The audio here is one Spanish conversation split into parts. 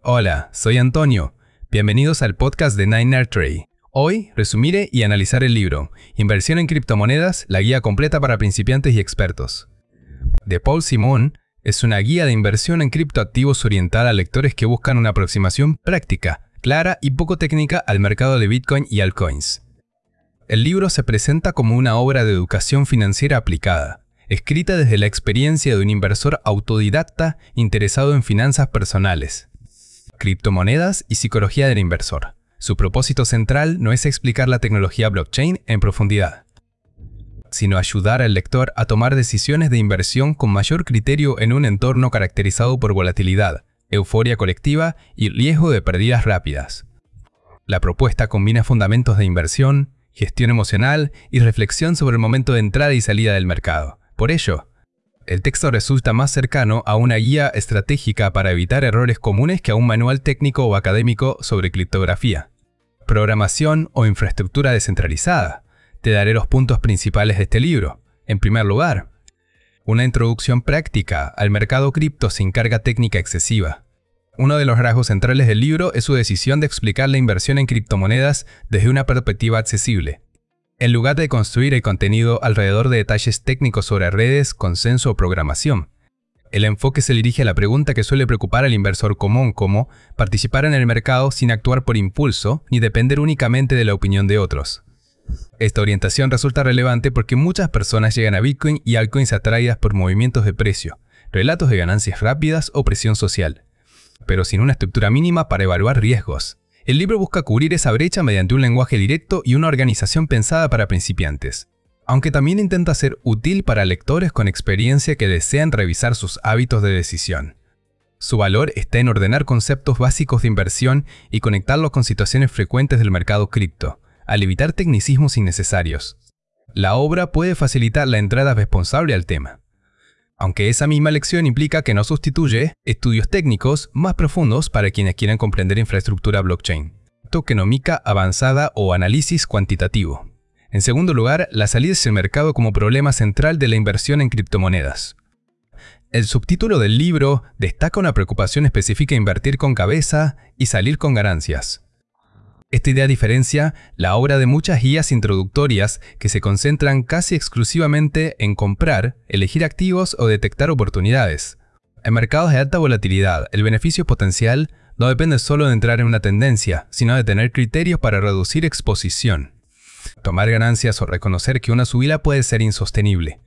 Hola, soy Antonio. Bienvenidos al podcast de 9RTrade. Hoy resumiré y analizar el libro Inversión en criptomonedas, la guía completa para principiantes y expertos, de Paul Simon. Es una guía de inversión en criptoactivos orientada a lectores que buscan una aproximación práctica, clara y poco técnica al mercado de Bitcoin y altcoins. El libro se presenta como una obra de educación financiera aplicada, escrita desde la experiencia de un inversor autodidacta interesado en finanzas personales, criptomonedas y psicología del inversor. Su propósito central no es explicar la tecnología blockchain en profundidad, sino ayudar al lector a tomar decisiones de inversión con mayor criterio en un entorno caracterizado por volatilidad, euforia colectiva y riesgo de pérdidas rápidas. La propuesta combina fundamentos de inversión, gestión emocional y reflexión sobre el momento de entrada y salida del mercado. Por ello, el texto resulta más cercano a una guía estratégica para evitar errores comunes que a un manual técnico o académico sobre criptografía, programación o infraestructura descentralizada. Te daré los puntos principales de este libro. En primer lugar, una introducción práctica al mercado cripto sin carga técnica excesiva. Uno de los rasgos centrales del libro es su decisión de explicar la inversión en criptomonedas desde una perspectiva accesible, en lugar de construir el contenido alrededor de detalles técnicos sobre redes, consenso o programación. El enfoque se dirige a la pregunta que suele preocupar al inversor común, como participar en el mercado sin actuar por impulso ni depender únicamente de la opinión de otros. Esta orientación resulta relevante porque muchas personas llegan a Bitcoin y altcoins atraídas por movimientos de precio, relatos de ganancias rápidas o presión social, pero sin una estructura mínima para evaluar riesgos. El libro busca cubrir esa brecha mediante un lenguaje directo y una organización pensada para principiantes, aunque también intenta ser útil para lectores con experiencia que desean revisar sus hábitos de decisión. Su valor está en ordenar conceptos básicos de inversión y conectarlos con situaciones frecuentes del mercado cripto, al evitar tecnicismos innecesarios. La obra puede facilitar la entrada responsable al tema, aunque esa misma lección implica que no sustituye estudios técnicos más profundos para quienes quieran comprender infraestructura blockchain, tokenomica avanzada o análisis cuantitativo. En segundo lugar, la salida hacia el mercado como problema central de la inversión en criptomonedas. El subtítulo del libro destaca una preocupación específica: invertir con cabeza y salir con ganancias. Esta idea diferencia la obra de muchas guías introductorias que se concentran casi exclusivamente en comprar, elegir activos o detectar oportunidades. En mercados de alta volatilidad, el beneficio potencial no depende solo de entrar en una tendencia, sino de tener criterios para reducir exposición, tomar ganancias o reconocer que una subida puede ser insostenible.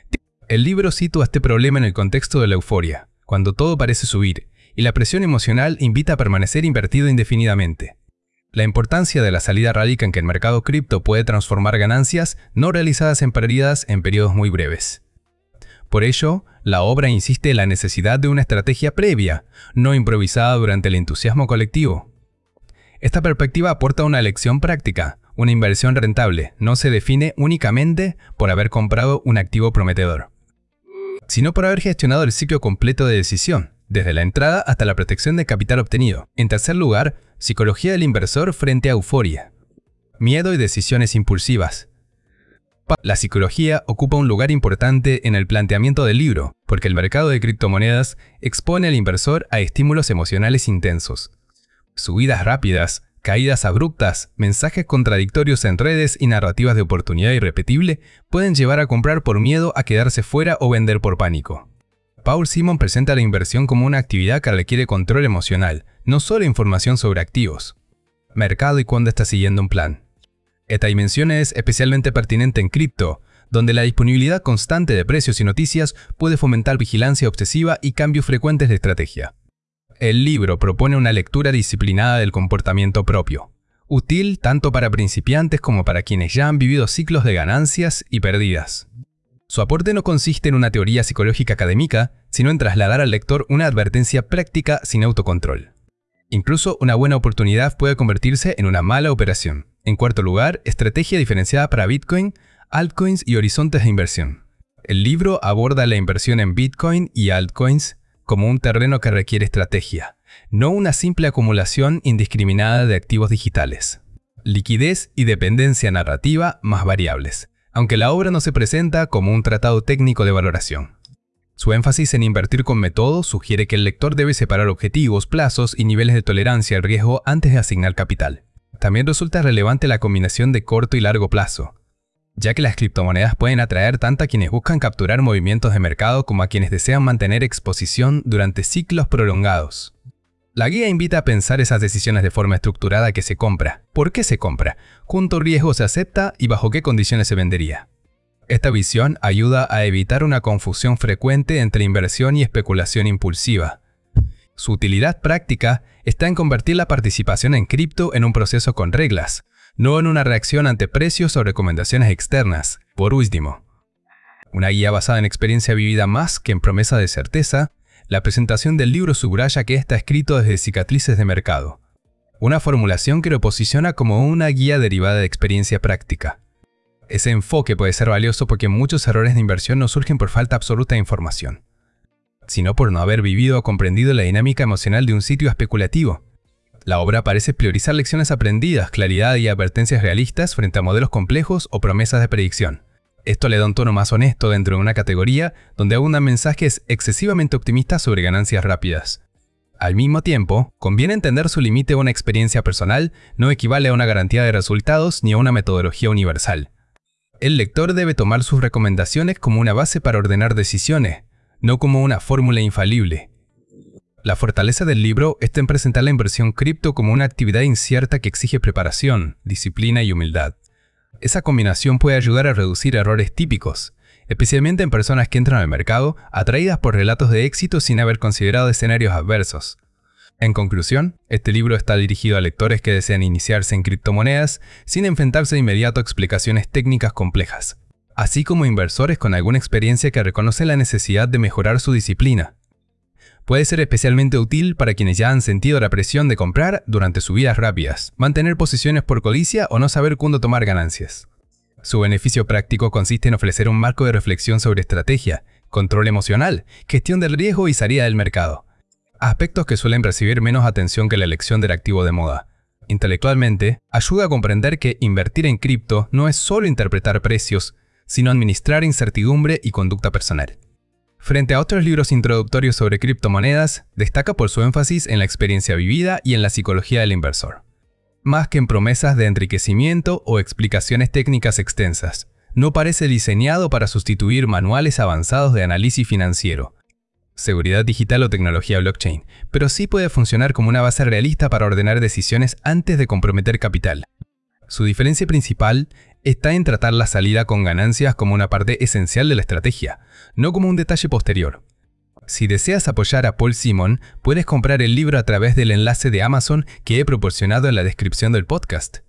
El libro sitúa este problema en el contexto de la euforia, cuando todo parece subir, y la presión emocional invita a permanecer invertido indefinidamente. La importancia de la salida radica en que el mercado cripto puede transformar ganancias no realizadas en pérdidas en periodos muy breves. Por ello, la obra insiste en la necesidad de una estrategia previa, no improvisada durante el entusiasmo colectivo. Esta perspectiva aporta una lección práctica. Una inversión rentable no se define únicamente por haber comprado un activo prometedor, sino por haber gestionado el ciclo completo de decisión, desde la entrada hasta la protección de capital obtenido. En tercer lugar, psicología del inversor frente a euforia, miedo y decisiones impulsivas. La psicología ocupa un lugar importante en el planteamiento del libro, porque el mercado de criptomonedas expone al inversor a estímulos emocionales intensos. Subidas rápidas, caídas abruptas, mensajes contradictorios en redes y narrativas de oportunidad irrepetible pueden llevar a comprar por miedo a quedarse fuera o vender por pánico. Paul Simon presenta la inversión como una actividad que requiere control emocional, no solo información sobre activos, mercado y cuándo está siguiendo un plan. Esta dimensión es especialmente pertinente en cripto, donde la disponibilidad constante de precios y noticias puede fomentar vigilancia obsesiva y cambios frecuentes de estrategia. El libro propone una lectura disciplinada del comportamiento propio, útil tanto para principiantes como para quienes ya han vivido ciclos de ganancias y pérdidas. Su aporte no consiste en una teoría psicológica académica, sino en trasladar al lector una advertencia práctica sin autocontrol. Incluso una buena oportunidad puede convertirse en una mala operación. En cuarto lugar, estrategia diferenciada para Bitcoin, altcoins y horizontes de inversión. El libro aborda la inversión en Bitcoin y altcoins como un terreno que requiere estrategia, no una simple acumulación indiscriminada de activos digitales. Liquidez y dependencia narrativa más variables, aunque la obra no se presenta como un tratado técnico de valoración. Su énfasis en invertir con método sugiere que el lector debe separar objetivos, plazos y niveles de tolerancia al riesgo antes de asignar capital. También resulta relevante la combinación de corto y largo plazo, ya que las criptomonedas pueden atraer tanto a quienes buscan capturar movimientos de mercado como a quienes desean mantener exposición durante ciclos prolongados. La guía invita a pensar esas decisiones de forma estructurada que se compra, por qué se compra, cuánto riesgo se acepta y bajo qué condiciones se vendería. Esta visión ayuda a evitar una confusión frecuente entre inversión y especulación impulsiva. Su utilidad práctica está en convertir la participación en cripto en un proceso con reglas, no en una reacción ante precios o recomendaciones externas. Por último, una guía basada en experiencia vivida más que en promesa de certeza, la presentación del libro subraya que está escrito desde cicatrices de mercado, una formulación que lo posiciona como una guía derivada de experiencia práctica. Ese enfoque puede ser valioso porque muchos errores de inversión no surgen por falta absoluta de información, sino por no haber vivido o comprendido la dinámica emocional de un sitio especulativo. La obra parece priorizar lecciones aprendidas, claridad y advertencias realistas frente a modelos complejos o promesas de predicción. Esto le da un tono más honesto dentro de una categoría donde abundan mensajes excesivamente optimistas sobre ganancias rápidas. Al mismo tiempo, conviene entender su límite. Una experiencia personal no equivale a una garantía de resultados ni a una metodología universal. El lector debe tomar sus recomendaciones como una base para ordenar decisiones, no como una fórmula infalible. La fortaleza del libro está en presentar la inversión cripto como una actividad incierta que exige preparación, disciplina y humildad. Esa combinación puede ayudar a reducir errores típicos, especialmente en personas que entran al mercado atraídas por relatos de éxito sin haber considerado escenarios adversos. En conclusión, este libro está dirigido a lectores que desean iniciarse en criptomonedas sin enfrentarse de inmediato a explicaciones técnicas complejas, así como inversores con alguna experiencia que reconocen la necesidad de mejorar su disciplina. Puede ser especialmente útil para quienes ya han sentido la presión de comprar durante subidas rápidas, mantener posiciones por codicia o no saber cuándo tomar ganancias. Su beneficio práctico consiste en ofrecer un marco de reflexión sobre estrategia, control emocional, gestión del riesgo y salida del mercado. Aspectos que suelen recibir menos atención que la elección del activo de moda. Intelectualmente, ayuda a comprender que invertir en cripto no es solo interpretar precios, sino administrar incertidumbre y conducta personal. Frente a otros libros introductorios sobre criptomonedas, destaca por su énfasis en la experiencia vivida y en la psicología del inversor. Más que en promesas de enriquecimiento o explicaciones técnicas extensas, no parece diseñado para sustituir manuales avanzados de análisis financiero, seguridad digital o tecnología blockchain, pero sí puede funcionar como una base realista para ordenar decisiones antes de comprometer capital. Su diferencia principal está en tratar la salida con ganancias como una parte esencial de la estrategia, no como un detalle posterior. Si deseas apoyar a Paul Simon, puedes comprar el libro a través del enlace de Amazon que he proporcionado en la descripción del podcast.